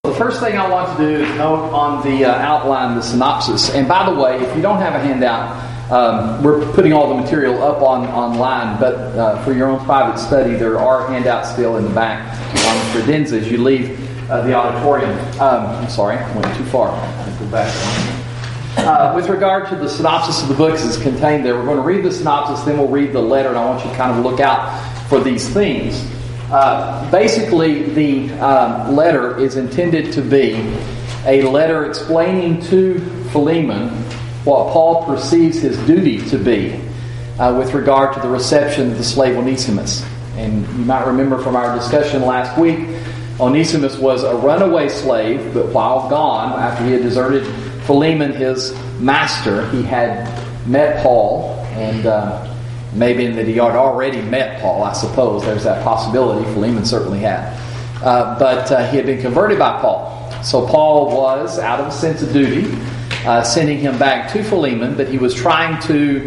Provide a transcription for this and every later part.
The first thing I want to do is note on the outline, the synopsis. And by the way, if you don't have a handout, we're putting all the material up online, but for your own private study, there are handouts still in the back on the credenza as you leave the auditorium. I'm sorry, I went too far. I have to go back. With regard to the synopsis of the book as contained there, we're going to read the synopsis, then we'll read the letter, and I want you to kind of look out for these themes. Basically, the letter is intended to be a letter explaining to Philemon what Paul perceives his duty to be with regard to the reception of the slave Onesimus. And you might remember from our discussion last week, Onesimus was a runaway slave, but while gone, after he had deserted Philemon, his master, he had met Paul, and maybe that he had already met Paul, I suppose. There's that possibility. Philemon certainly had. But he had been converted by Paul. So Paul was, out of a sense of duty, sending him back to Philemon, but he was trying to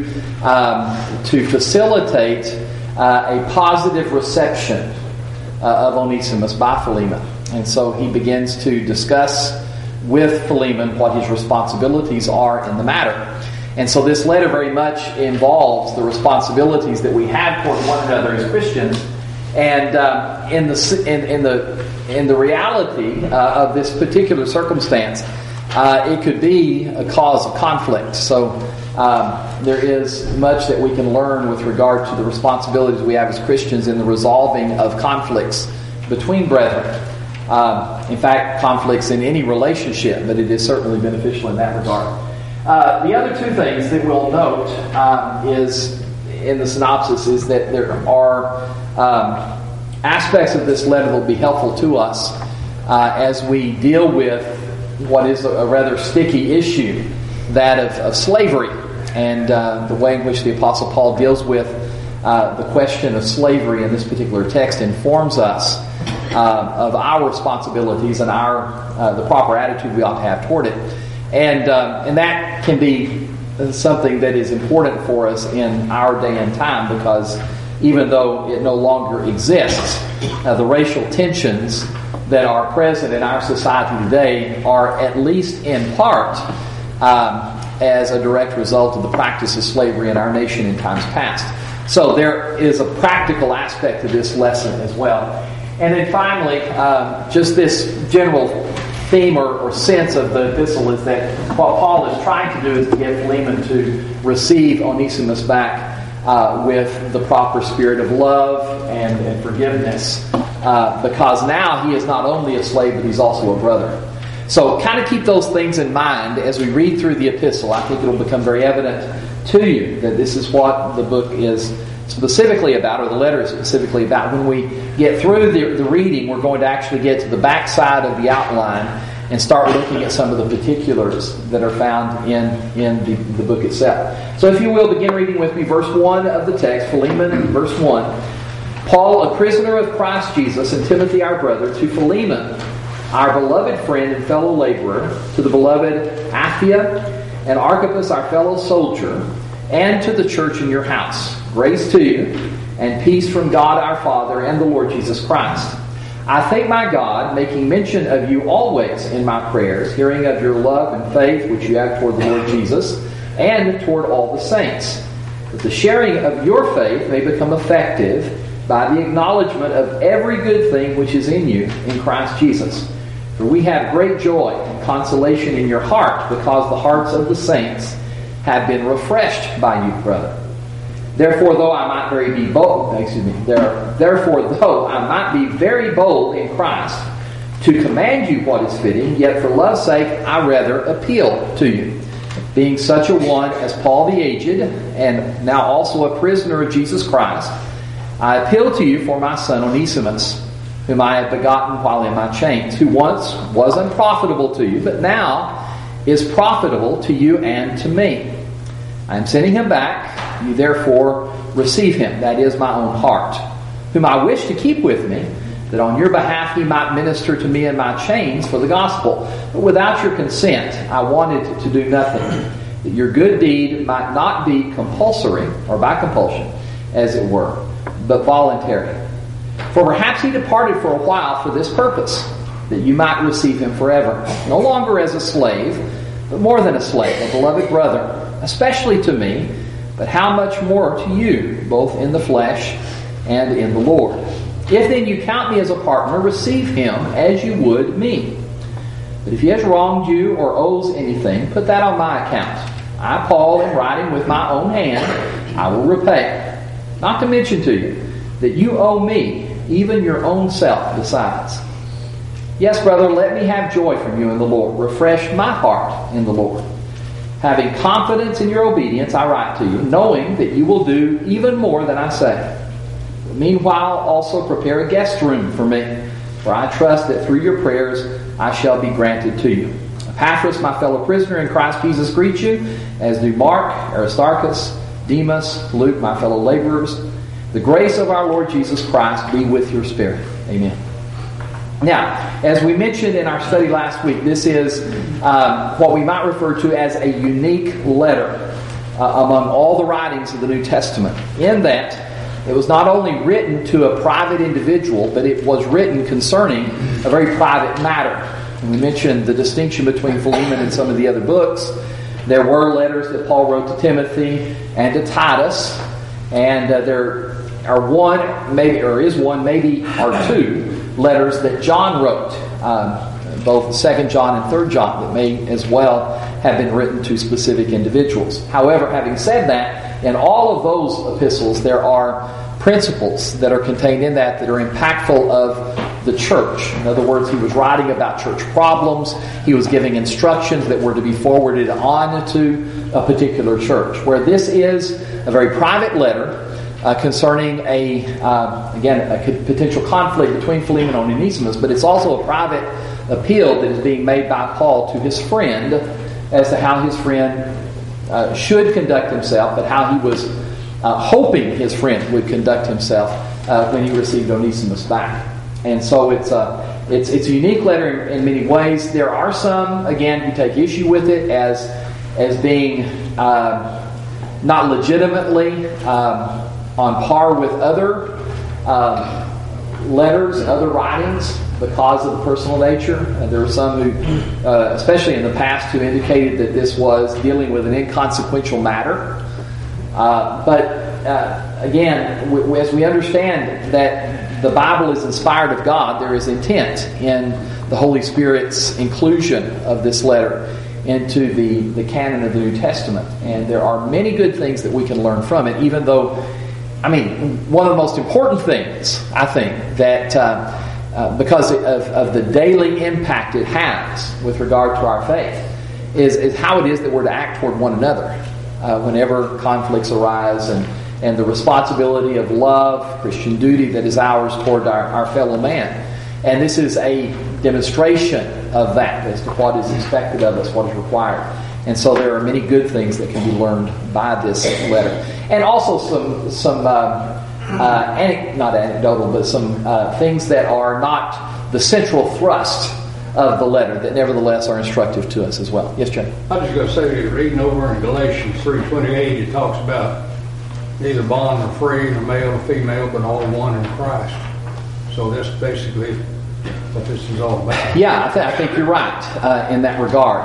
facilitate a positive reception of Onesimus by Philemon. And so he begins to discuss with Philemon what his responsibilities are in the matter. And so this letter very much involves the responsibilities that we have toward one another as Christians, and in the reality of this particular circumstance, it could be a cause of conflict. So there is much that we can learn with regard to the responsibilities we have as Christians in the resolving of conflicts between brethren. In fact, conflicts in any relationship, but it is certainly beneficial in that regard. The other two things that we'll note is in the synopsis is that there are aspects of this letter that will be helpful to us as we deal with what is a rather sticky issue, that of slavery, and the way in which the Apostle Paul deals with the question of slavery in this particular text informs us of our responsibilities and the proper attitude we ought to have toward it. And that can be something that is important for us in our day and time, because even though it no longer exists, the racial tensions that are present in our society today are at least in part as a direct result of the practice of slavery in our nation in times past. So there is a practical aspect to this lesson as well. And then finally, just this general theme or sense of the epistle is that what Paul is trying to do is to get Philemon to receive Onesimus back with the proper spirit of love and forgiveness, because now he is not only a slave, but he's also a brother. So kind of keep those things in mind as we read through the epistle. I think it will become very evident to you that this is what the book is specifically about, or the letter is specifically about. When we get through the reading, we're going to actually get to the back side of the outline and start looking at some of the particulars that are found in the book itself. So if you will, begin reading with me verse 1 of the text, Philemon, verse 1. Paul, a prisoner of Christ Jesus, and Timothy our brother, to Philemon, our beloved friend and fellow laborer, to the beloved Apphia and Archippus, our fellow soldier, and to the church in your house. Grace to you, and peace from God our Father and the Lord Jesus Christ. I thank my God, making mention of you always in my prayers, hearing of your love and faith which you have toward the Lord Jesus, and toward all the saints, that the sharing of your faith may become effective by the acknowledgement of every good thing which is in you in Christ Jesus. For we have great joy and consolation in your heart, because the hearts of the saints have been refreshed by you, brother. Therefore, though I might be very bold in Christ to command you what is fitting, yet for love's sake I rather appeal to you. Being such a one as Paul the aged, and now also a prisoner of Jesus Christ, I appeal to you for my son Onesimus, whom I have begotten while in my chains, who once was unprofitable to you, but now is profitable to you and to me. I am sending him back. You therefore receive him, that is my own heart, whom I wish to keep with me, that on your behalf he might minister to me in my chains for the gospel. But without your consent I wanted to do nothing, that your good deed might not be compulsory, or by compulsion, as it were, but voluntary. For perhaps he departed for a while for this purpose, that you might receive him forever, no longer as a slave, but more than a slave, a beloved brother, especially to me, but how much more to you, both in the flesh and in the Lord. If then you count me as a partner, receive him as you would me. But if he has wronged you or owes anything, put that on my account. I, Paul, am writing with my own hand, I will repay. Not to mention to you that you owe me even your own self besides. Yes, brother, let me have joy from you in the Lord. Refresh my heart in the Lord. Having confidence in your obedience, I write to you, knowing that you will do even more than I say. But meanwhile, also prepare a guest room for me, for I trust that through your prayers I shall be granted to you. Epaphras, my fellow prisoner in Christ Jesus, greets you, as do Mark, Aristarchus, Demas, Luke, my fellow laborers. The grace of our Lord Jesus Christ be with your spirit. Amen. Now, as we mentioned in our study last week, this is what we might refer to as a unique letter among all the writings of the New Testament, in that it was not only written to a private individual, but it was written concerning a very private matter. And we mentioned the distinction between Philemon and some of the other books. There were letters that Paul wrote to Timothy and to Titus, and there are one, maybe, or is one, maybe, or two letters that John wrote, both 2 John and 3 John, that may as well have been written to specific individuals. However, having said that, in all of those epistles, there are principles that are contained in that are impactful of the church. In other words, he was writing about church problems. He was giving instructions that were to be forwarded on to a particular church. Where this is a very private letter concerning a potential conflict between Philemon and Onesimus, but it's also a private appeal that is being made by Paul to his friend as to how his friend should conduct himself, but how he was hoping his friend would conduct himself when he received Onesimus back. And so it's a unique letter in many ways. There are some, again, who take issue with it as being not legitimately on par with other letters, other writings, because of the personal nature. There were some who, especially in the past, who indicated that this was dealing with an inconsequential matter. Again, as we understand that the Bible is inspired of God, there is intent in the Holy Spirit's inclusion of this letter into the canon of the New Testament. And there are many good things that we can learn from it, even though, one of the most important things, I think, that because of the daily impact it has with regard to our faith, is how it is that we're to act toward one another whenever conflicts arise, and the responsibility of love, Christian duty that is ours toward our fellow man. And this is a demonstration of that as to what is expected of us, what is required. And so there are many good things that can be learned by this letter. And also some not anecdotal, but some things that are not the central thrust of the letter, that nevertheless are instructive to us as well. Yes, Jay? I was just going to say, you're reading over in Galatians 3:28, it talks about neither bond nor free, nor male or female, but all one in Christ. So that's basically what this is all about. Yeah, I think you're right in that regard.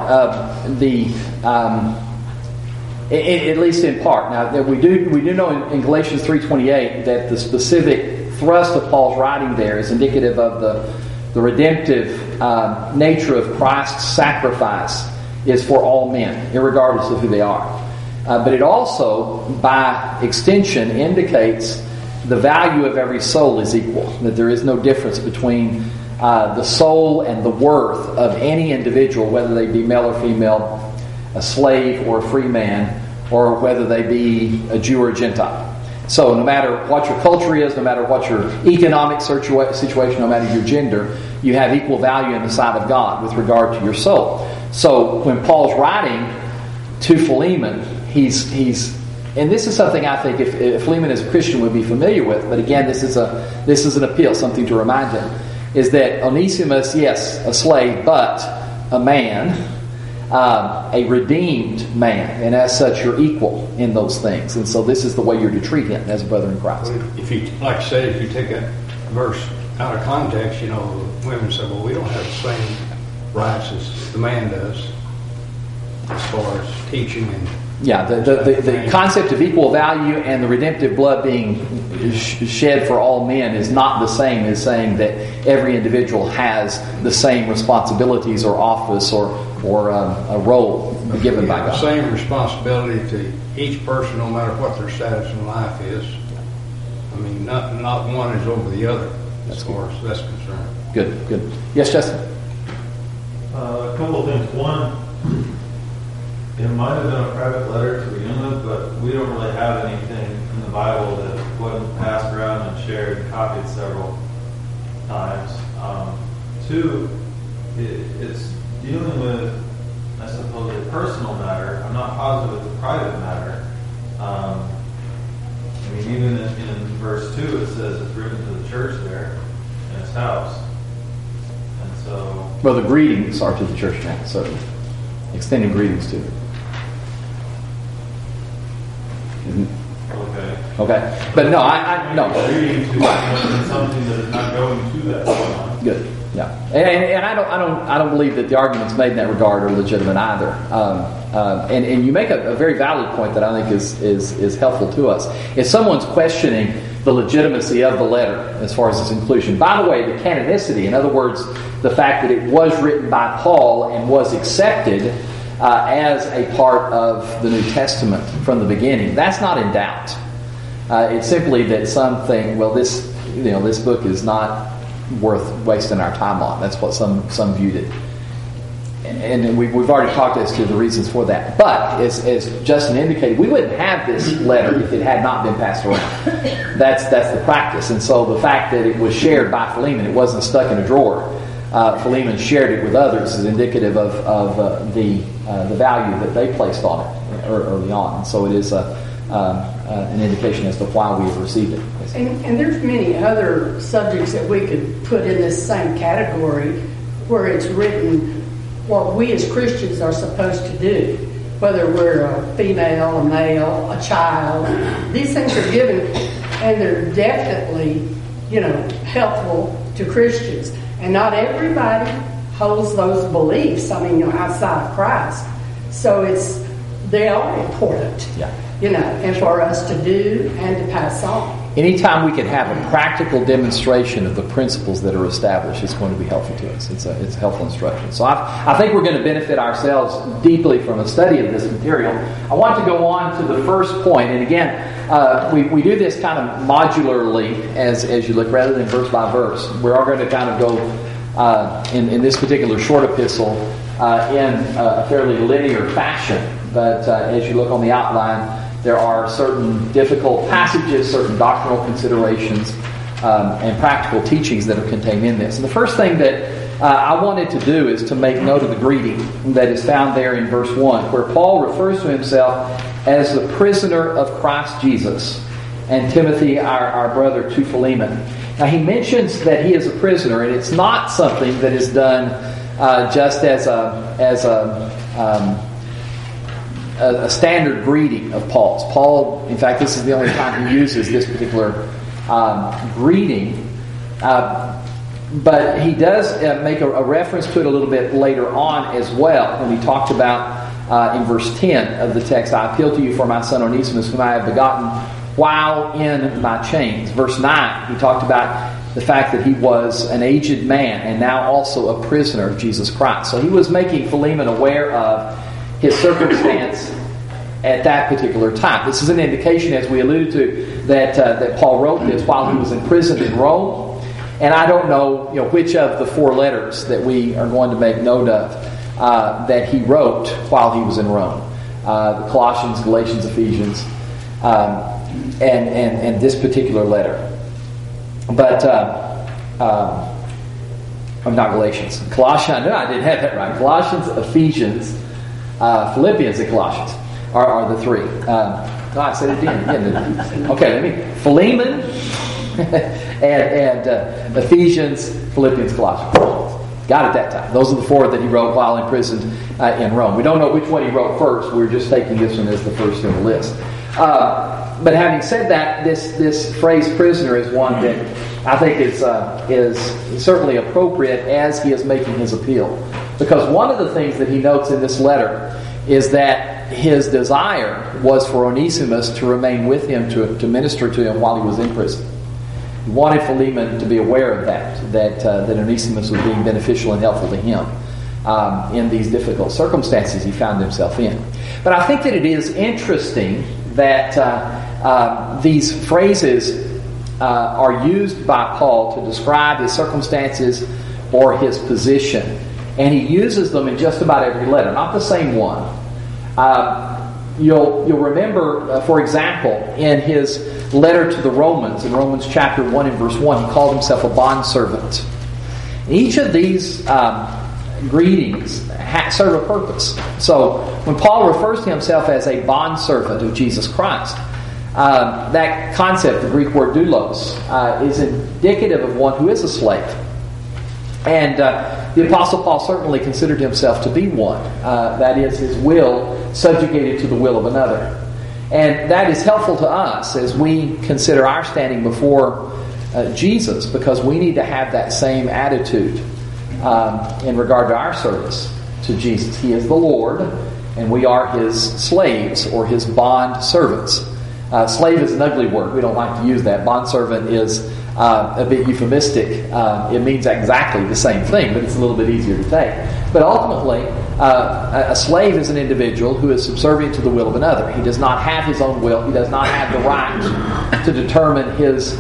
At least in part. Now, we do know in Galatians 3:28 that the specific thrust of Paul's writing there is indicative of the redemptive nature of Christ's sacrifice is for all men, irregardless of who they are. But it also, by extension, indicates the value of every soul is equal, that there is no difference between the soul and the worth of any individual, whether they be male or female, a slave or a free man, or whether they be a Jew or a Gentile. So no matter what your culture is, no matter what your economic situation, no matter your gender, you have equal value in the sight of God with regard to your soul. So when Paul's writing to Philemon, he's and this is something I think if Philemon as a Christian would be familiar with, but again, this is an appeal, something to remind him, is that Onesimus, yes, a slave, but a man, a redeemed man, and as such you're equal in those things. And so this is the way you're to treat him as a brother in Christ. If you, like I said, if you take that verse out of context, women say, well, we don't have the same rights as the man does as far as teaching and... Yeah, the concept of equal value and the redemptive blood being shed for all men is not the same as saying that every individual has the same responsibilities or office or a role given by God. The same responsibility to each person, no matter what their status in life is. I mean, not one is over the other as far as that's concerned. Good. Yes, Justin? A couple of things. One, it might have been a private letter to begin with, but we don't really have anything in the Bible that wasn't passed around and shared and copied several times. Two, it's dealing with, I suppose, a personal matter. I'm not positive it's a private matter. Even in verse 2, it says it's written to the church there in its house. And so... Well, the greetings are to the church now, so extending greetings to it. Okay. But no, I no. Greetings to something that is not going to that one. Good. Yeah. And I don't believe that the arguments made in that regard are legitimate either. And you make a very valid point that I think is helpful to us. If someone's questioning the legitimacy of the letter as far as its inclusion, by the way, the canonicity, in other words, the fact that it was written by Paul and was accepted as a part of the New Testament from the beginning, that's not in doubt. It's simply that some think, well, this book is not worth wasting our time on. That's what some viewed it. And we've already talked as to the reasons for that. But, as Justin indicated, we wouldn't have this letter if it had not been passed around. That's the practice. And so the fact that it was shared by Philemon, it wasn't stuck in a drawer. Philemon shared it with others is indicative of the value that they placed on it early on. And so it is an indication as to why we have received it. And there's many other subjects that we could put in this same category where it's written what we as Christians are supposed to do, whether we're a female, a male, a child. These things are given, and they're definitely, helpful to Christians. And not everybody holds those beliefs, outside of Christ. So they are important, and for us to do and to pass on. Anytime we can have a practical demonstration of the principles that are established, it's going to be helpful to us. It's a helpful instruction. So I think we're going to benefit ourselves deeply from a study of this material. I want to go on to the first point. And again, we do this kind of modularly as you look, rather than verse by verse. We're all going to kind of go in this particular short epistle in a fairly linear fashion. But as you look on the outline, there are certain difficult passages, certain doctrinal considerations, and practical teachings that are contained in this. And the first thing that I wanted to do is to make note of the greeting that is found there in verse 1, where Paul refers to himself as the prisoner of Christ Jesus, and Timothy, our brother, to Philemon. Now he mentions that he is a prisoner, and it's not something that is done just as a standard greeting of Paul's. Paul, in fact, this is the only time he uses this particular greeting. But he does make a reference to it a little bit later on as well, when he talked about, in verse 10 of the text, I appeal to you for my son Onesimus, whom I have begotten while in my chains. Verse 9, he talked about the fact that he was an aged man and now also a prisoner of Jesus Christ. So he was making Philemon aware of his circumstance at that particular time. This is an indication, as we alluded to, that Paul wrote this while he was imprisoned in Rome. And I don't know, which of the four letters that we are going to make note of that he wrote while he was in Rome. The Colossians, Galatians, Ephesians, and this particular letter. But I'm not Galatians. Colossians. No, I didn't have that right. Colossians, Ephesians, Philippians, and Colossians are the three. I said it again. Okay, Philemon and Ephesians, Philippians, Colossians. Got it that time. Those are the four that he wrote while imprisoned in Rome. We don't know which one he wrote first. We're just taking this one as the first in the list. But having said that, this phrase prisoner is one that I think is certainly appropriate as he is making his appeal. Because one of the things that he notes in this letter is that his desire was for Onesimus to remain with him, to minister to him while he was in prison. He wanted Philemon to be aware of that Onesimus was being beneficial and helpful to him in these difficult circumstances he found himself in. But I think that it is interesting that these phrases are used by Paul to describe his circumstances or his position. And he uses them in just about every letter, not the same one. You'll remember, for example, in his letter to the Romans, in Romans chapter 1 and verse 1, he called himself a bondservant. Each of these greetings serve a purpose. So when Paul refers to himself as a bondservant of Jesus Christ, that concept, the Greek word doulos, is indicative of one who is a slave. And the Apostle Paul certainly considered himself to be one. That is, his will subjugated to the will of another. And that is helpful to us as we consider our standing before Jesus, because we need to have that same attitude in regard to our service to Jesus. He is the Lord, and we are His slaves or His bond servants. Slave is an ugly word. We don't like to use that. Bondservant is a bit euphemistic. It means exactly the same thing, but it's a little bit easier to take. But ultimately, a slave is an individual who is subservient to the will of another. He does not have his own will. He does not have the right to determine his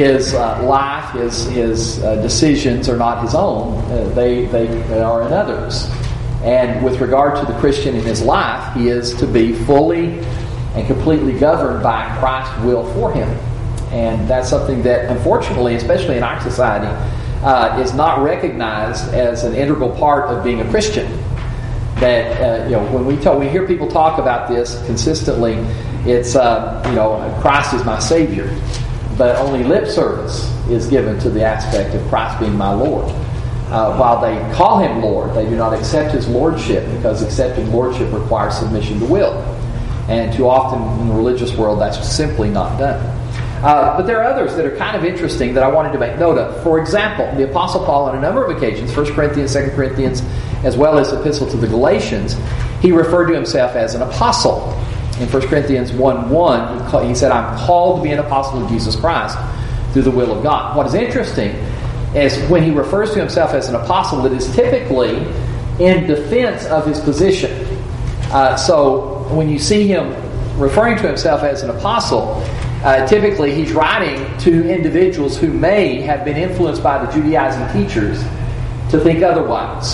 life. His decisions are not his own. They are another's. And with regard to the Christian in his life, he is to be fully and completely governed by Christ's will for him. And that's something that, unfortunately, especially in our society, is not recognized as an integral part of being a Christian. That when we hear people talk about this consistently, it's Christ is my Savior, but only lip service is given to the aspect of Christ being my Lord. While they call Him Lord, they do not accept His Lordship, because accepting Lordship requires submission to will. And too often in the religious world, that's simply not done. But there are others that are kind of interesting that I wanted to make note of. For example, the Apostle Paul on a number of occasions, 1 Corinthians, 2 Corinthians, as well as the Epistle to the Galatians, he referred to himself as an apostle. In 1 Corinthians 1:1, he said, I'm called to be an apostle of Jesus Christ through the will of God. What is interesting is when he refers to himself as an apostle, it is typically in defense of his position. So when you see him referring to himself as an apostle, typically he's writing to individuals who may have been influenced by the Judaizing teachers to think otherwise.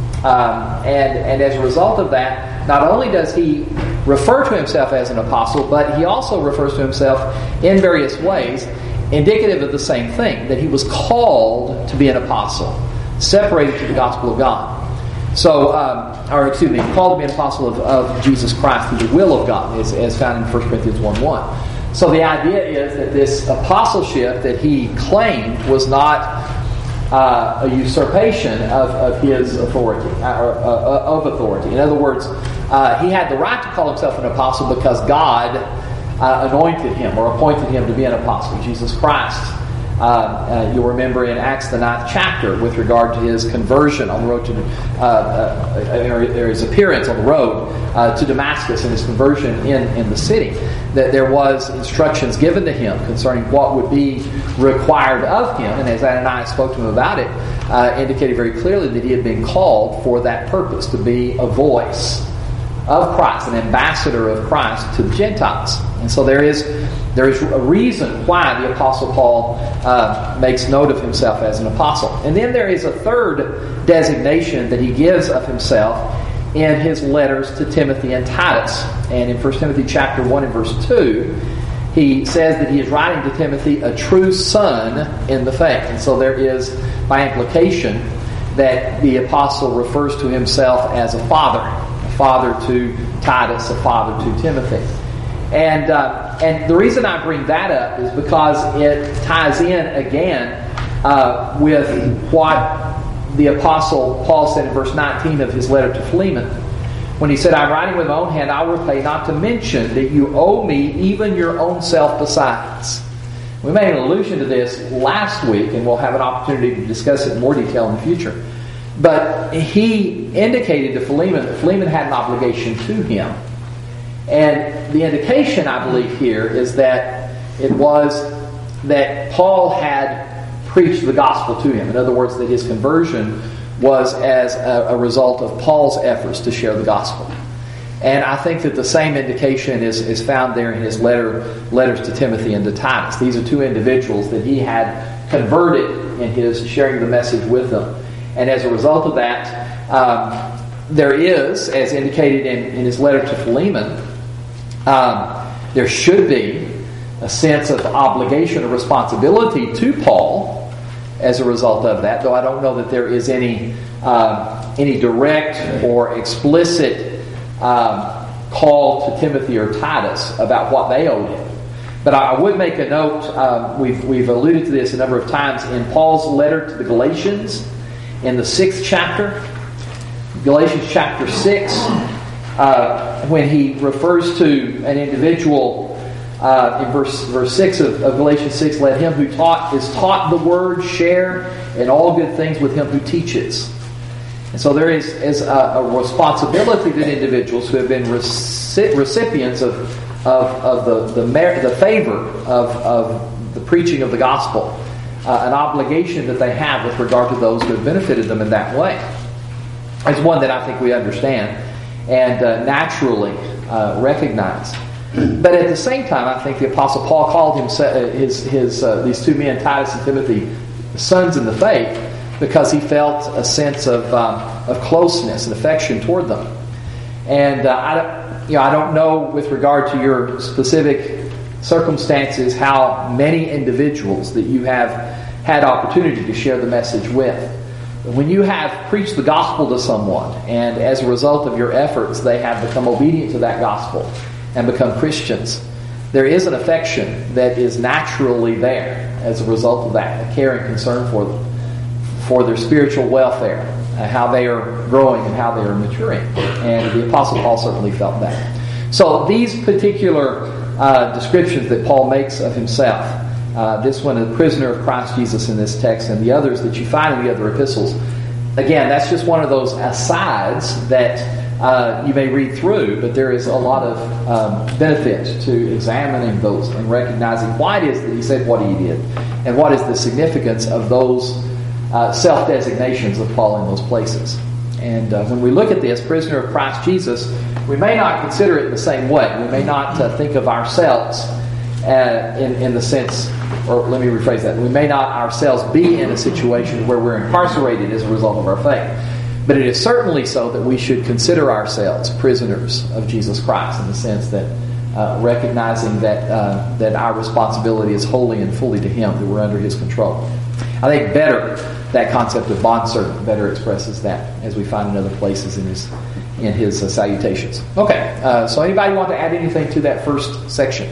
And as a result of that, not only does he refer to himself as an apostle, but he also refers to himself in various ways indicative of the same thing, that he was called to be an apostle, separated to the gospel of God. So, called to be an apostle of Jesus Christ through the will of God, as found in 1 Corinthians 1:1. So the idea is that this apostleship that he claimed was not a usurpation of his authority, of authority. In other words, he had the right to call himself an apostle because God anointed him or appointed him to be an apostle. Jesus Christ, you'll remember in Acts the 9th chapter, with regard to his conversion on the road to, or his appearance on the road to Damascus and his conversion in the city, that there was instructions given to him concerning what would be required of him, and as Ananias spoke to him about it, indicated very clearly that he had been called for that purpose, to be a voice of Christ, an ambassador of Christ to the Gentiles. And so there is a reason why the Apostle Paul makes note of himself as an apostle. And then there is a third designation that he gives of himself in his letters to Timothy and Titus. And in 1 Timothy chapter 1 and verse 2, he says that he is writing to Timothy, a true son in the faith. And so there is, by implication, that the apostle refers to himself as a father to Titus, a father to Timothy. And the reason I bring that up is because it ties in again with what the Apostle Paul said in verse 19 of his letter to Philemon, when he said, I'm writing with my own hand, I will repay, not to mention that you owe me even your own self besides. We made an allusion to this last week, and we'll have an opportunity to discuss it in more detail in the future. But he indicated to Philemon that Philemon had an obligation to him. And the indication, I believe, here is that it was that Paul had preached the gospel to him. In other words, that his conversion was as a result of Paul's efforts to share the gospel. And I think that the same indication is found there in his letters to Timothy and to Titus. These are two individuals that he had converted in his sharing the message with them. And as a result of that, there is, as indicated in his letter to Philemon, there should be a sense of obligation or responsibility to Paul as a result of that, though I don't know that there is any direct or explicit call to Timothy or Titus about what they owed him. But I would make a note, we've alluded to this a number of times, in Paul's letter to the Galatians, in the 6th chapter, Galatians chapter 6, when he refers to an individual, in verse 6 of Galatians 6, let him who is taught the word share in all good things with him who teaches. And so there is a responsibility that individuals who have been recipients of the favor of the preaching of the gospel, an obligation that they have with regard to those who have benefited them in that way. It's one that I think we understand and naturally recognize. But at the same time, I think the Apostle Paul called these two men, Titus and Timothy, sons in the faith, because he felt a sense of closeness and affection toward them. And I don't know, with regard to your specific circumstances, how many individuals that you have had opportunity to share the message with. When you have preached the gospel to someone, and as a result of your efforts, they have become obedient to that gospel and become Christians, there is an affection that is naturally there as a result of that, a care and concern for them, for their spiritual welfare, how they are growing and how they are maturing. And the Apostle Paul certainly felt that. So these particular descriptions that Paul makes of himself, this one, a prisoner of Christ Jesus in this text, and the others that you find in the other epistles, again, that's just one of those asides that you may read through, but there is a lot of benefit to examining those and recognizing why it is that he said what he did, and what is the significance of those self-designations of Paul in those places. And when we look at this, prisoner of Christ Jesus, we may not consider it the same way. We may not think of ourselves in the sense, or let me rephrase that, we may not ourselves be in a situation where we're incarcerated as a result of our faith. But it is certainly so that we should consider ourselves prisoners of Jesus Christ, in the sense that recognizing that our responsibility is wholly and fully to Him, that we're under His control. I think that concept of bondservant better expresses that, as we find in other places in his salutations. Okay, so anybody want to add anything to that first section?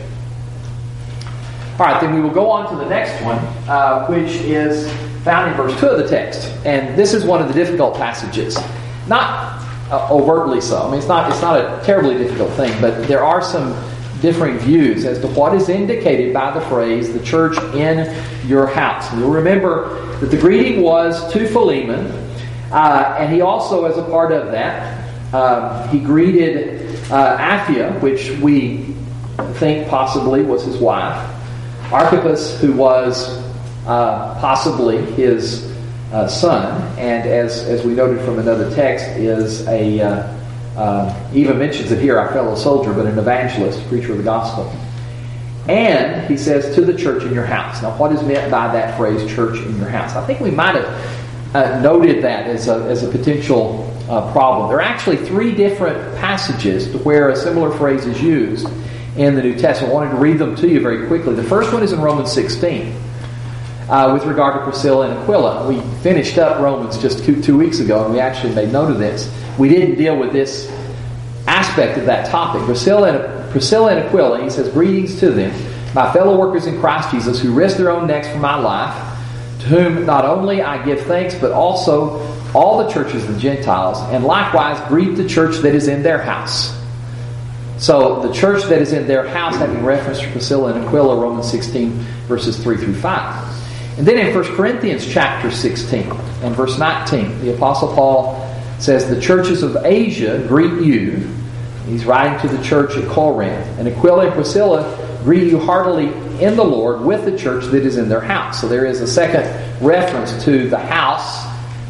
All right, then we will go on to the next one, which is found in verse 2 of the text. And this is one of the difficult passages. Not overtly so. I mean, it's not a terribly difficult thing, but there are some differing views as to what is indicated by the phrase, the church in your house. And you'll remember that the greeting was to Philemon, and he also, as a part of that, he greeted Apphia, which we think possibly was his wife, Archippus, who was possibly his son, and as we noted from another text, is even mentions it here, our fellow soldier, but an evangelist, preacher of the gospel. And he says, to the church in your house. Now, what is meant by that phrase, church in your house? I think we might have noted that as a potential problem. There are actually 3 different passages where a similar phrase is used in the New Testament. I wanted to read them to you very quickly. The first one is in Romans 16. With regard to Priscilla and Aquila. We finished up Romans just 2 weeks ago, and we actually made note of this. We didn't deal with this aspect of that topic. Priscilla and Aquila, he says, greetings to them, my fellow workers in Christ Jesus, who risked their own necks for my life, to whom not only I give thanks, but also all the churches of the Gentiles, and likewise greet the church that is in their house. So the church that is in their house, having reference to Priscilla and Aquila, Romans 16, verses 3 through 5. And then in 1 Corinthians chapter 16 and verse 19, the Apostle Paul says, the churches of Asia greet you. He's writing to the church at Corinth. And Aquila and Priscilla greet you heartily in the Lord with the church that is in their house. So there is a second reference to the house,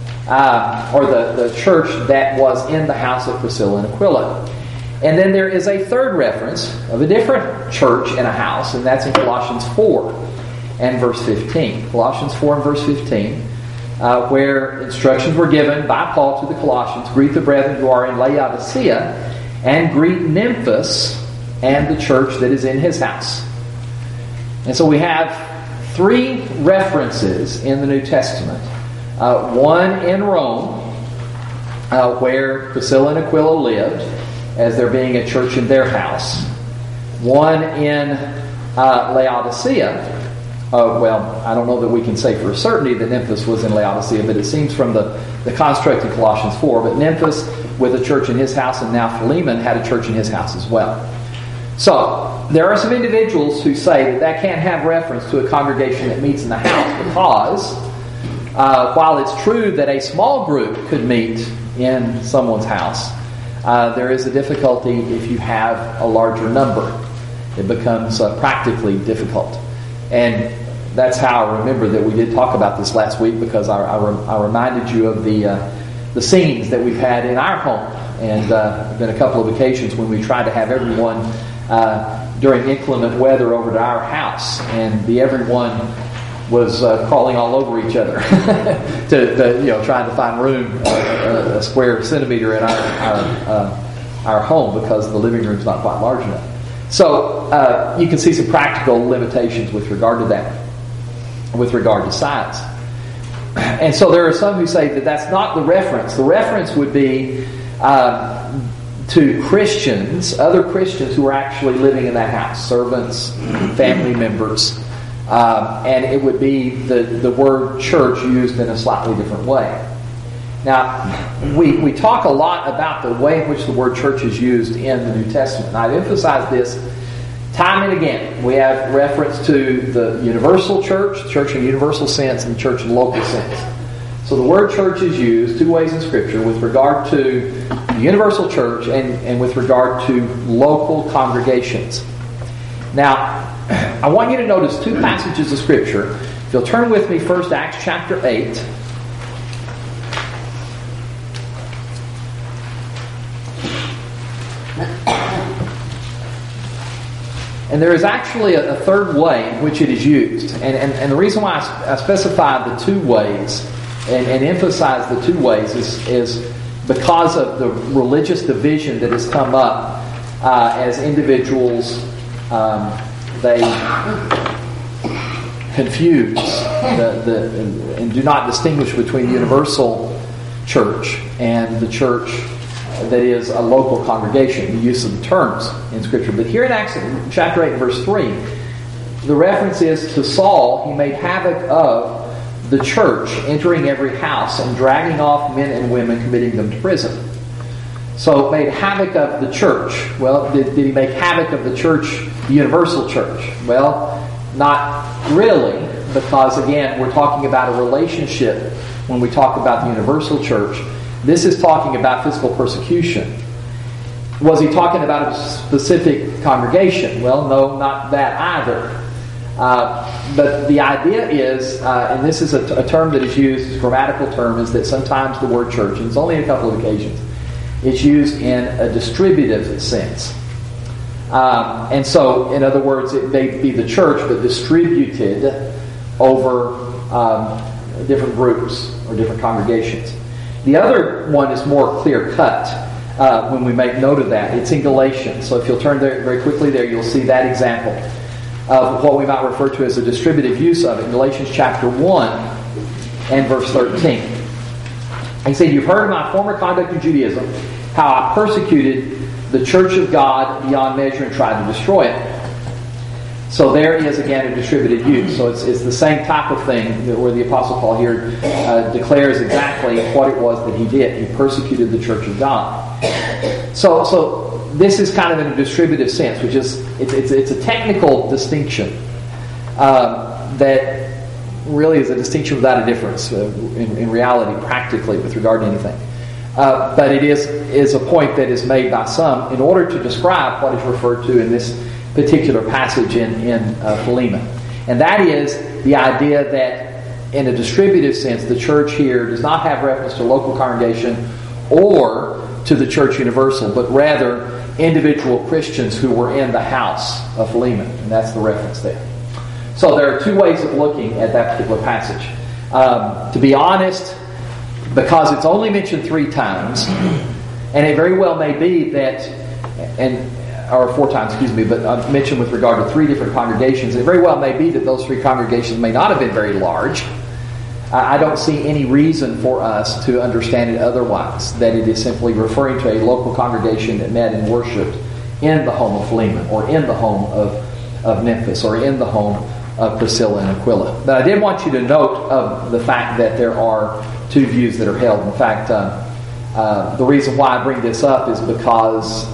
or the church that was in the house of Priscilla and Aquila. And then there is a third reference of a different church in a house, and that's in Colossians 4 and verse 15. Colossians 4 and verse 15, where instructions were given by Paul to the Colossians, greet the brethren who are in Laodicea, and greet Nymphas and the church that is in his house. And so we have three references in the New Testament. One in Rome, where Priscilla and Aquila lived, as there being a church in their house. One in Laodicea. Well, I don't know that we can say for a certainty that Nymphas was in Laodicea, but it seems from the construct in Colossians 4. But Nymphas, with a church in his house, and now Philemon had a church in his house as well. So, there are some individuals who say that can't have reference to a congregation that meets in the house because while it's true that a small group could meet in someone's house, there is a difficulty if you have a larger number. It becomes practically difficult. And that's how I remember that we did talk about this last week, because I reminded you of the scenes that we've had in our home. And there have been a couple of occasions when we tried to have everyone during inclement weather over to our house. And the everyone was crawling all over each other trying to find room, a square centimeter in our home, because the living room's not quite large enough. So you can see some practical limitations with regard to that, with regard to size. And so there are some who say that that's not the reference. The reference would be to Christians, other Christians who are actually living in that house, servants, family members. And it would be the word church used in a slightly different way. Now, we talk a lot about the way in which the word church is used in the New Testament. And I've emphasized this time and again. We have reference to the universal church in universal sense, and church in local sense. So the word church is used two ways in Scripture, with regard to the universal church and with regard to local congregations. Now, I want you to notice two passages of Scripture. If you'll turn with me first to Acts chapter 8. And there is actually a third way in which it is used. And the reason why I specify the two ways and emphasize the two ways is because of the religious division that has come up as individuals they confuse and do not distinguish between the universal church and the church that is a local congregation, the use of the terms in Scripture. But here in Acts chapter 8 verse 3, the reference is to Saul. He made havoc of the church, entering every house and dragging off men and women, committing them to prison. So made havoc of the church. Well, did he make havoc of the church, the universal church? Well, not really, because again, we're talking about a relationship when we talk about the universal church. This is talking about physical persecution. Was he talking about a specific congregation? Well, no, not that either. But the idea is, and this is a term that is used, a grammatical term, is that sometimes the word church, and it's only a couple of occasions, it's used in a distributive sense. And so, in other words, it may be the church, but distributed over different groups or different congregations. The other one is more clear-cut when we make note of that. It's in Galatians. So if you'll turn there very quickly there, you'll see that example of what we might refer to as a distributive use of it. In Galatians chapter 1 and verse 13. He said, "You've heard of my former conduct in Judaism, how I persecuted the church of God beyond measure and tried to destroy it." So there is again a distributed use. So it's the same type of thing where the Apostle Paul here declares exactly what it was that he did. He persecuted the church of God. So this is kind of in a distributive sense, which is it's a technical distinction that really is a distinction without a difference in reality, practically, with regard to anything. But it is a point that is made by some in order to describe what is referred to in this particular passage in Philemon. And that is the idea that in a distributive sense, the church here does not have reference to local congregation or to the church universal, but rather individual Christians who were in the house of Philemon. And that's the reference there. So there are two ways of looking at that particular passage. To be honest, because it's only mentioned 3 times, and it very well may be that, or 4 times, but mentioned with regard to 3 different congregations, it very well may be that those 3 congregations may not have been very large. I don't see any reason for us to understand it otherwise, that it is simply referring to a local congregation that met and worshipped in the home of Philemon, or in the home of Nympha, or in the home of Priscilla and Aquila. But I did want you to note of the fact that there are 2 views that are held. In fact, the reason why I bring this up is because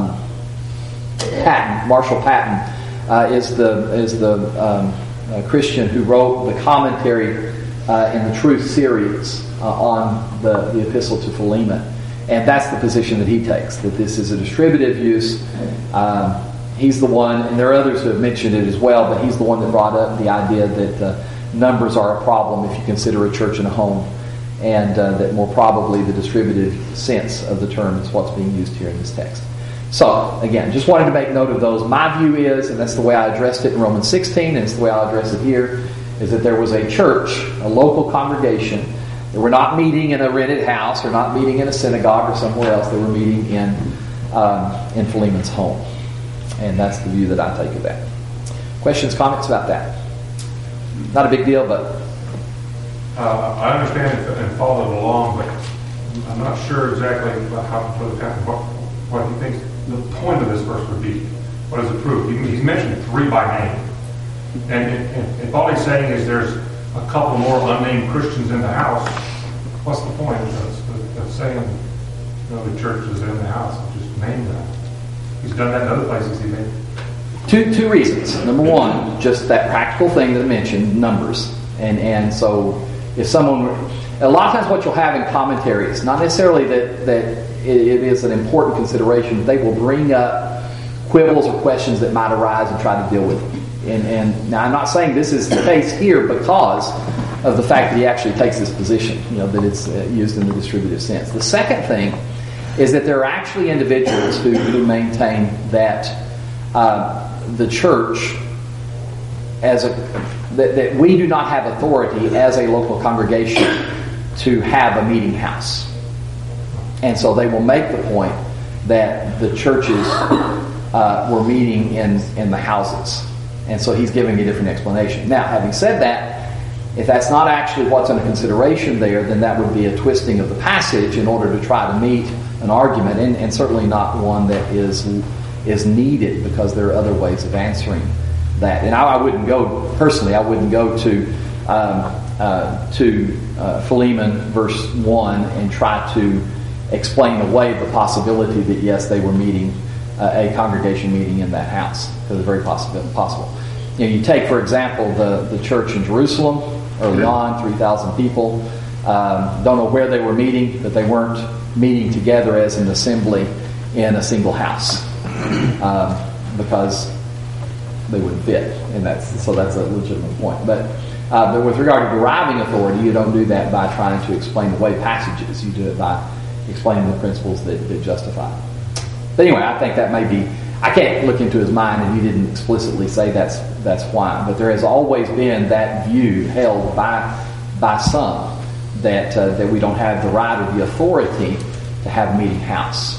Marshall Patton is the Christian who wrote the commentary in the Truth series on the epistle to Philemon. And that's the position that he takes, that this is a distributive use. He's the one, and there are others who have mentioned it as well, but he's the one that brought up the idea that numbers are a problem if you consider a church and a home, and that more probably the distributive sense of the term is what's being used here in this text. So, again, just wanted to make note of those. My view is, and that's the way I addressed it in Romans 16, and it's the way I'll address it here, is that there was a church, a local congregation. They were not meeting in a rented house, or not meeting in a synagogue or somewhere else. They were meeting in Philemon's home. And that's the view that I take of that. Questions, comments about that? Not a big deal, but... I understand it and followed it along, but I'm not sure exactly what he thinks the point of this verse would be. What does it prove? He's mentioned 3 by name. And if all he's saying is there's a couple more unnamed Christians in the house, what's the point of saying the church is in the house? Just name them. He's done that in other places he made. Two reasons. Number one, just that practical thing that I mentioned, numbers. And so if someone... A lot of times what you'll have in commentaries, not necessarily that it is an important consideration, but they will bring up quibbles or questions that might arise and try to deal with them. And now I'm not saying this is the case here because of the fact that he actually takes this position, that it's used in the distributive sense. The second thing is that there are actually individuals who maintain that the church that we do not have authority as a local congregation to have a meeting house. And so they will make the point that the churches were meeting in the houses. And so he's giving a different explanation. Now, having said that, if that's not actually what's under consideration there, then that would be a twisting of the passage in order to try to meet an argument, and certainly not one that is needed, because there are other ways of answering that. And I wouldn't go, personally, to Philemon verse 1 and try to explain away the possibility that, yes, they were meeting, a congregation meeting in that house, because it's very possible. You take, for example, the church in Jerusalem early on, 3,000 people. Don't know where they were meeting, but they weren't meeting together as an assembly in a single house, because they wouldn't fit. And so that's a legitimate point. But with regard to deriving authority, you don't do that by trying to explain away passages. You do it by explaining the principles that justify. But anyway, I think that may be... I can't look into his mind, and he didn't explicitly say that's why. But there has always been that view held by some that we don't have the right or the authority to have a meeting house,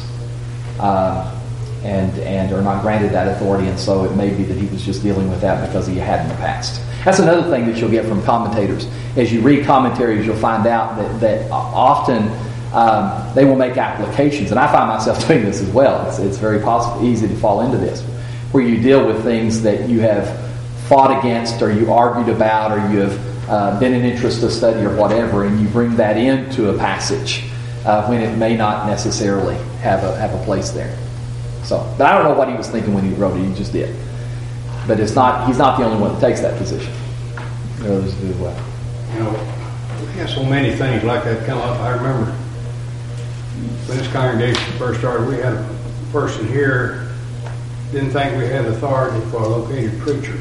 and are not granted that authority. And so it may be that he was just dealing with that because he had in the past. That's another thing that you'll get from commentators. As you read commentaries, you'll find out that often they will make applications, and I find myself doing this as well. It's very easy to fall into this, where you deal with things that you have fought against, or you argued about, or you have been an interest of study or whatever, and you bring that into a passage when it may not necessarily have a place there. So, but I don't know what he was thinking when he wrote it. He just did. But he's not the only one that takes that position. There are others who do as well. You know, we had so many things like that come up. I remember when this congregation first started, we had a person here didn't think we had authority for a located preacher.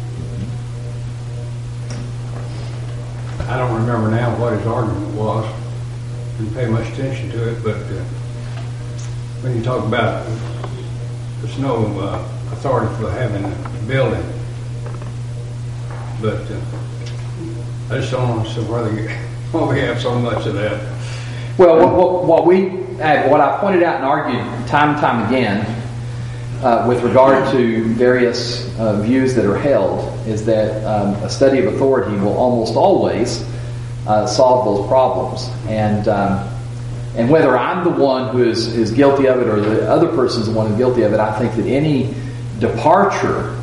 I don't remember now what his argument was. Didn't pay much attention to it, but when you talk about there's no authority for having a building, but I just don't understand why we have so much of that. Well, what I pointed out and argued time and time again with regard to various views that are held is that a study of authority will almost always solve those problems. And whether I'm the one who is guilty of it or the other person's the one who's guilty of it, I think that any departure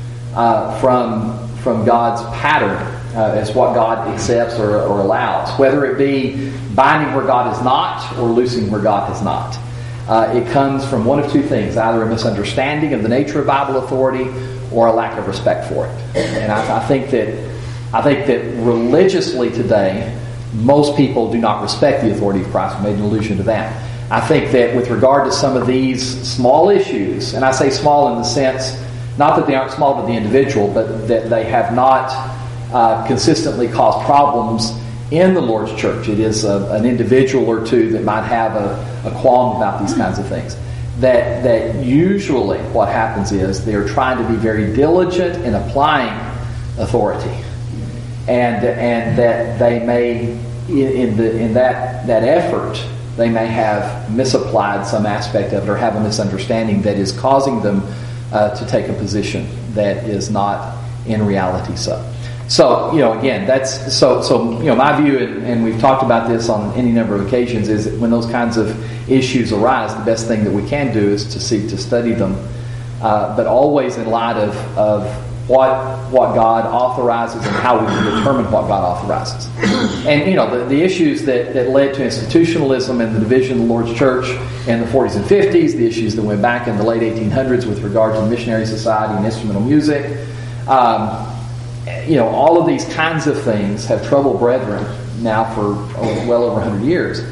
from God's pattern is what God accepts or allows, whether it be binding where God is not or loosing where God has not. It comes from one of two things: either a misunderstanding of the nature of Bible authority or a lack of respect for it. And I think that religiously today, most people do not respect the authority of Christ. We made an allusion to that. I think that with regard to some of these small issues, and I say small in the sense, not that they aren't small to the individual, but that they have not consistently caused problems in the Lord's church. It is an individual or two that might have a qualm about these kinds of things. That usually what happens is they're trying to be very diligent in applying authority. And that they may, in that effort, they may have misapplied some aspect of it or have a misunderstanding that is causing them to take a position that is not in reality so. So, again, that's so. My view, and we've talked about this on any number of occasions, is that when those kinds of issues arise, the best thing that we can do is to seek to study them, but always in light of what God authorizes and how we can determine what God authorizes. And, the issues that led to institutionalism and the division of the Lord's Church in the 40s and 50s, the issues that went back in the late 1800s with regard to the Missionary Society and instrumental music, all of these kinds of things have troubled brethren now for well over 100 years.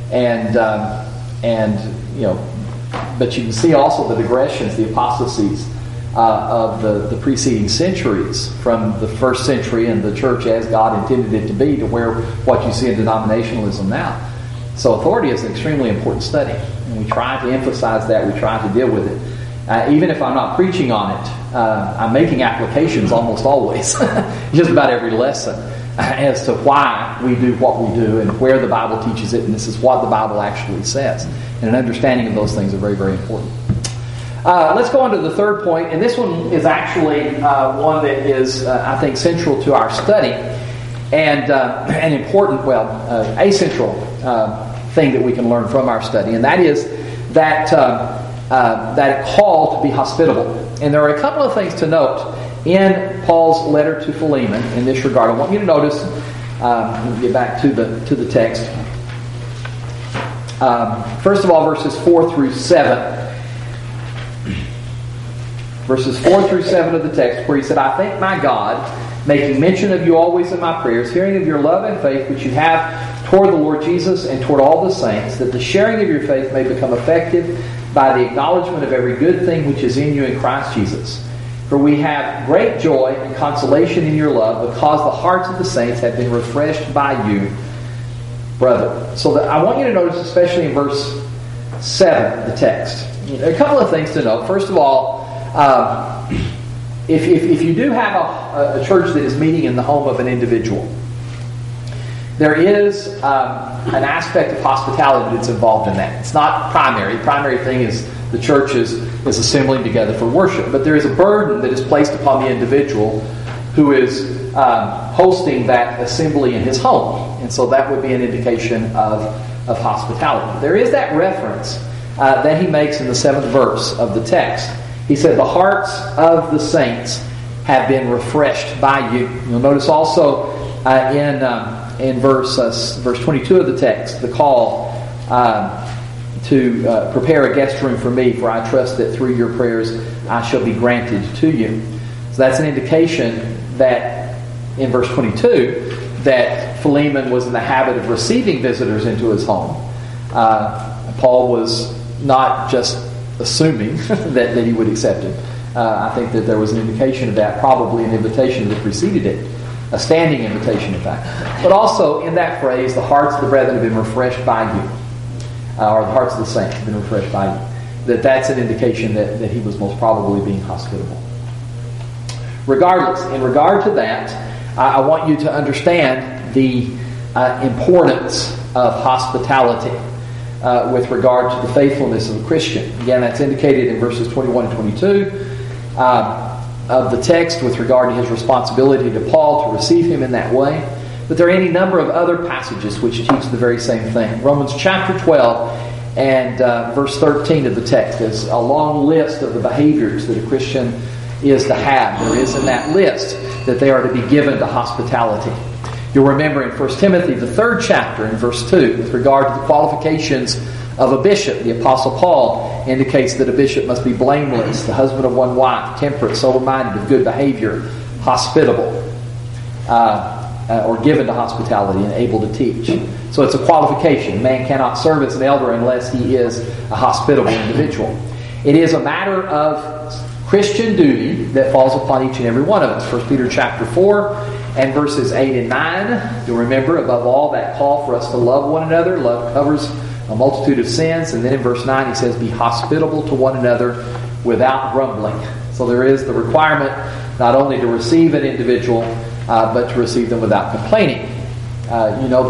But you can see also the digressions, the apostasies of the preceding centuries, from the first century and the church as God intended it to be to what you see in denominationalism now. So authority is an extremely important study, and we try to emphasize that. We try to deal with it. Even if I'm not preaching on it, I'm making applications almost always, just about every lesson, as to why we do what we do and where the Bible teaches it, and this is what the Bible actually says. And an understanding of those things are very, very important. Let's go on to the third point, and this one is actually one that is, I think, central to our study, and an important, a central thing that we can learn from our study, and that is that call to be hospitable. And there are a couple of things to note in Paul's letter to Philemon in this regard. I want you to notice. Let me get back to the text. First of all, verses 4 through 7. Verses 4 through 7 of the text, where he said, "I thank my God, making mention of you always in my prayers, hearing of your love and faith which you have toward the Lord Jesus and toward all the saints, that the sharing of your faith may become effective by the acknowledgement of every good thing which is in you in Christ Jesus. For we have great joy and consolation in your love, because the hearts of the saints have been refreshed by you, brother." So I want you to notice, especially in verse 7 of the text, a couple of things to note. First of all, if you do have a church that is meeting in the home of an individual, there is an aspect of hospitality that's involved in that. It's not primary. The primary thing is the church is assembling together for worship. But there is a burden that is placed upon the individual who is hosting that assembly in his home. And so that would be an indication of hospitality. There is that reference that he makes in the 7th verse of the text. He said, "The hearts of the saints have been refreshed by you." You'll notice also in verse 22 of the text, the call prepare a guest room for me, for I trust that through your prayers I shall be granted to you. So that's an indication that, in verse 22, that Philemon was in the habit of receiving visitors into his home. Paul was not just assuming that he would accept him. I think that there was an indication of that, probably an invitation that preceded it, a standing invitation, in fact. But also, in that phrase, the hearts of the brethren have been refreshed by you, or the hearts of the saints have been refreshed by you. That's an indication that he was most probably being hospitable. Regardless, in regard to that, I want you to understand the importance of hospitality with regard to the faithfulness of a Christian. Again, that's indicated in verses 21 and 22 of the text with regard to his responsibility to Paul to receive him in that way. But there are any number of other passages which teach the very same thing. Romans chapter 12 and verse 13 of the text is a long list of the behaviors that a Christian is to have. There is in that list that they are to be given to hospitality. You'll remember in 1 Timothy, the 3rd chapter, in verse 2, with regard to the qualifications of a bishop, the Apostle Paul indicates that a bishop must be blameless, the husband of one wife, temperate, sober-minded, of good behavior, hospitable, or given to hospitality and able to teach. So it's a qualification. A man cannot serve as an elder unless he is a hospitable individual. It is a matter of Christian duty that falls upon each and every one of us. 1 Peter chapter 4 and verses 8 and 9. You'll remember, above all, that call for us to love one another. Love covers a multitude of sins. And then in verse 9 he says, be hospitable to one another without grumbling. So there is the requirement not only to receive an individual, but to receive them without complaining. You know the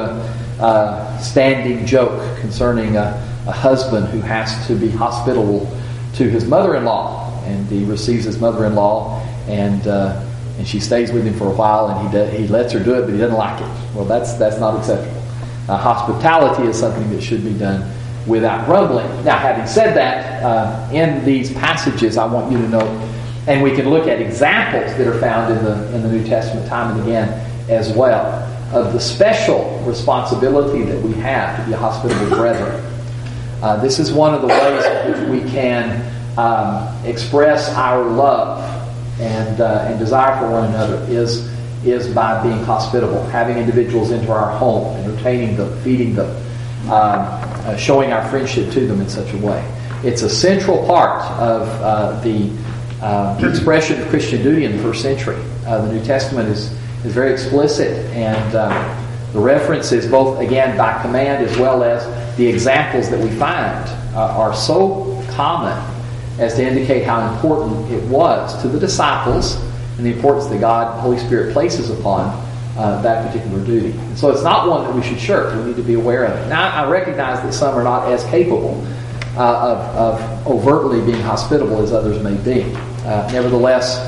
old standing joke concerning a husband who has to be hospitable to his mother-in-law. And he receives his mother-in-law, and she stays with him for a while, and he lets her do it, but he doesn't like it. Well, that's not acceptable. Hospitality is something that should be done without grumbling. Now, having said that, in these passages, I want you to note, and we can look at examples that are found in the New Testament time and again as well, of the special responsibility that we have to be hospitable brethren. This is one of the ways in which we can express our love and desire for one another is by being hospitable, having individuals into our home, entertaining them, feeding them, showing our friendship to them in such a way. It's a central part of the expression of Christian duty in the first century. The New Testament is very explicit, and the reference is both, again, by command as well as the examples that we find are so common as to indicate how important it was to the disciples and the importance that God, the Holy Spirit, places upon that particular duty. And so it's not one that we should shirk. We need to be aware of it. Now, I recognize that some are not as capable of overtly being hospitable as others may be. Nevertheless,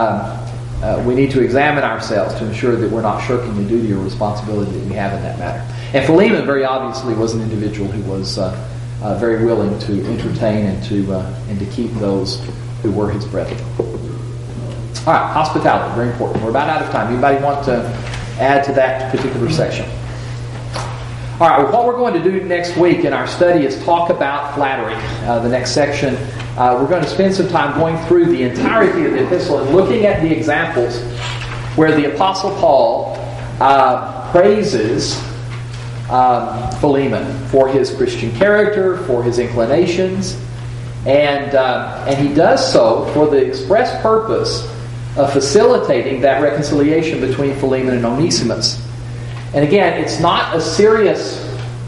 we need to examine ourselves to ensure that we're not shirking the duty or responsibility that we have in that matter. And Philemon, very obviously, was an individual who was very willing to entertain and to keep those who were his brethren. All right, hospitality, very important. We're about out of time. Anybody want to add to that particular section? All right, well, what we're going to do next week in our study is talk about flattery. The next section, we're going to spend some time going through the entirety of the epistle and looking at the examples where the Apostle Paul praises Philemon for his Christian character, for his inclinations, and he does so for the express purpose of facilitating that reconciliation between Philemon and Onesimus. And again, it's not a serious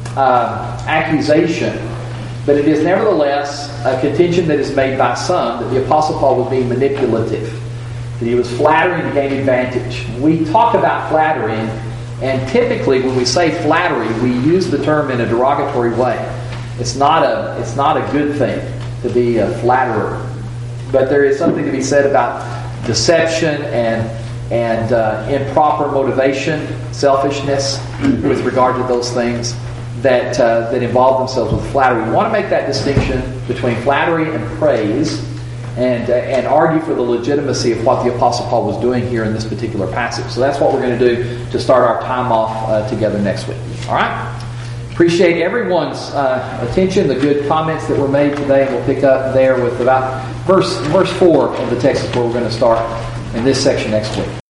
accusation, but it is nevertheless a contention that is made by some that the Apostle Paul was being manipulative, that he was flattering to gain advantage. We talk about flattering, and typically when we say flattery, we use the term in a derogatory way. It's not a good thing to be a flatterer, but there is something to be said about deception and improper motivation, selfishness with regard to those things that involve themselves with flattery. We want to make that distinction between flattery and praise, and argue for the legitimacy of what the Apostle Paul was doing here in this particular passage. So that's what we're going to do to start our time off together next week. All right? Appreciate everyone's attention, the good comments that were made today. We'll pick up there with about verse 4 of the text is where we're going to start in this section next week.